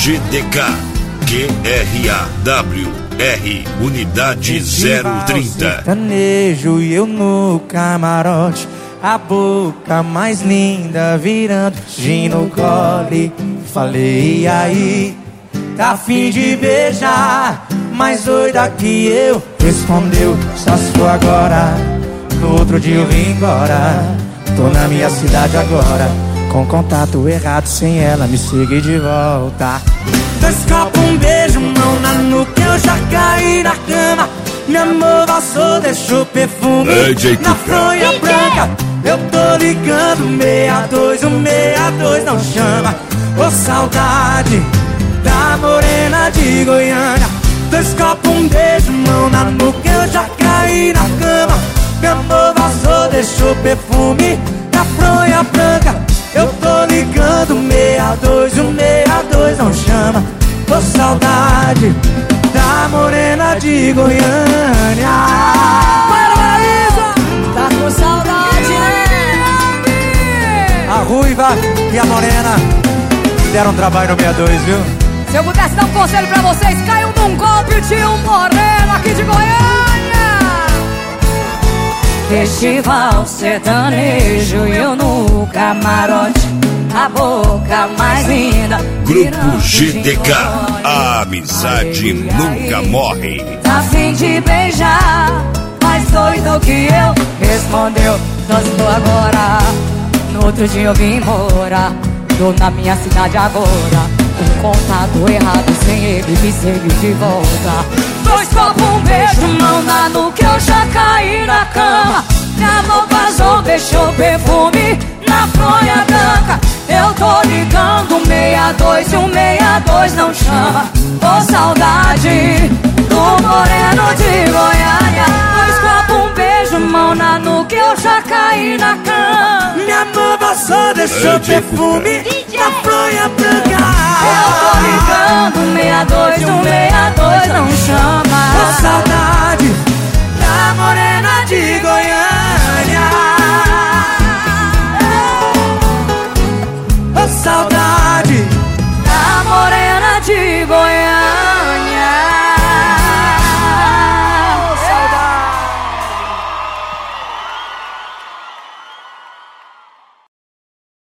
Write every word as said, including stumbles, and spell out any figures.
G D K, Q R A W R, Unidade zero trinta. Sertanejo e eu no camarote, a boca mais linda virando gin no cole. Falei, e aí, tá afim de beijar? Mais doida que eu, respondeu, só se for agora. No outro dia eu vim embora, tô na minha cidade agora, com contato errado, sem ela me siga de volta. Dois copos, um beijo, mão na nuca, eu já caí na cama. Meu amor passou, deixou perfume Ei, na fronha branca. Eu tô ligando, meia dois, um meia dois não chama. Ô saudade da morena de Goiânia. Dois copos, um beijo, mão na nuca, eu já caí na cama. Meu amor vazou, deixou perfume na fronha branca. Eu tô ligando, meia dois, um meia dois não chama. Tô saudade da morena de Goiânia. Para, Paraíba! Tá com saudade, né? A ruiva e a morena deram trabalho no meia dois, viu? Se eu pudesse dar um conselho pra vocês, caiam num golpe de um moreno aqui de Goiânia. Festival sertanejo e eu no camarote, a boca mais linda. Grupo G D K, a amizade nunca morre. Tá afim de beijar, mais doido que eu, respondeu, só se for agora. No outro dia eu vim embora, tô na minha cidade agora, um contato errado, sem ele me segue de volta. Dois copos, um beijo, mão na nuca, eu já caí na cama. Meu amor vazou, deixou perfume na fronha branca. Eu tô ligando, meia dois, um meia dois não chama. Ô saudade do moreno de Goiânia. Dois copos, um beijo, mão na nuca, eu já caí na cama. Minha mão passou, deixou perfume na fronha branca. Eu tô ligando, meia dois, um meia